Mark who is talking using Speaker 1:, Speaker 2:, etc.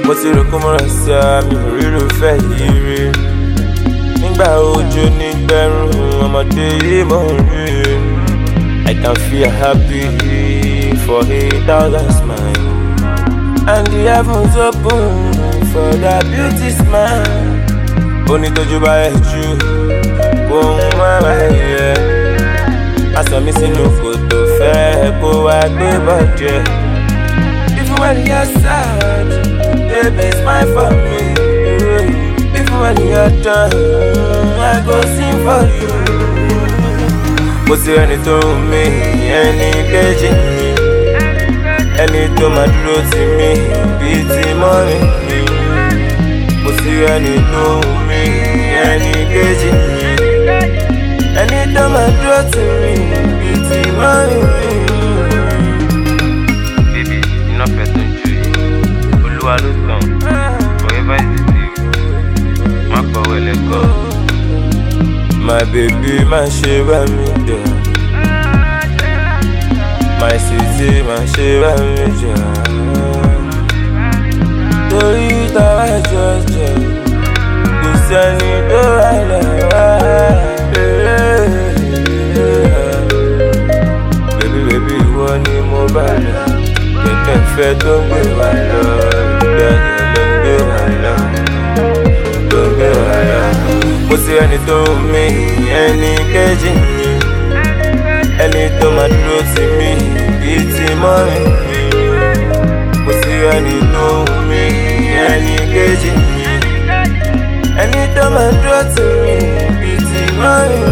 Speaker 1: mo ti rò kó mọ́ra sí àmì òrírò fẹ́ yìí rí. Nígbà òjò nígbẹ̀rún ọmọdé yìí mọ̀ rí. I can feel happy for 1,000 smiles, and the heavens open for that beauty smile. Only tójú bá ẹ jù kó ń má má yẹ. Aṣọ mi sínú kòtò fẹ́ kó wá gbé bọ́jẹ́. Even when you're sad, baby smile for me. Even when you're done, I go sing for you. Mo ti ẹni tó wù mí, ẹni kejì mi, ẹni tó máa dúró tì mí bíi ti mọ́rin mi. Mo ti ẹni tó wù mí, ẹni kejì mi, ẹni tó máa dúró tì mí bíi ti mọ́rin mi.
Speaker 2: Baby, iná fẹ́ tó ń jó yìí, Olúwa ló tàn, forever is the same, má gbọ́ wẹ̀lẹ̀ kọ́.
Speaker 1: My baby, má ṣe bá mi jà. My sweetie, má ṣe bá mi jà. Torí táwa jọjọ, kò sẹ́ni tó wà lọ́wọ́. Baby, baby, ìwọ ni mo bá lọ. Kẹ̀kẹ́ fẹ́ tó ń gbé wa lọ. Ìgbàgbọ́ ló ń gbé wa lọ. Tó ń gbé wa lọ. Mo ti ẹni tó wù mí, ẹni kejì mi, ẹni tó máa dúró tì mí bíi ti mọ́rin mi. Mo ti ẹni tó wù mí, ẹni kejì mi, ẹni tó máa dúró tì mí bíi ti mọ́rin mi.